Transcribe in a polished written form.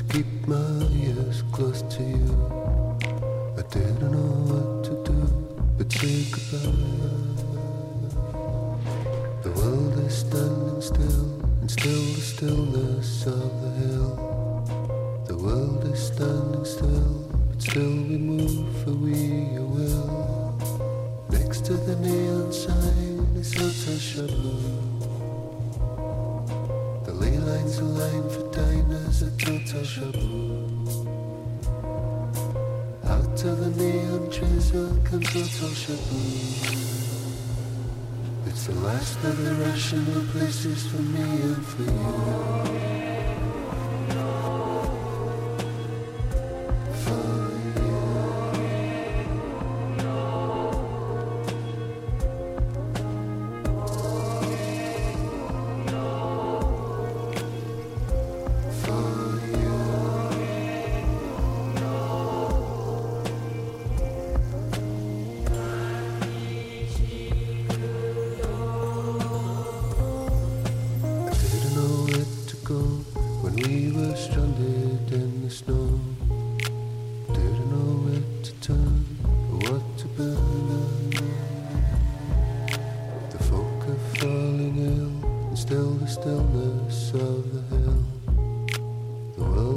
keep my ears close to you. I didn't know what to do but say goodbye. The world is standing still, and still the stillness of the hill. The world is standing still, but still we move for we will. Next to the neon sign is Hotel Chabot. The ley lines align for diners at Hotel Chabot. Out of the neon drizzle comes Hotel Chabot. It's the last of the rational places for me and for you.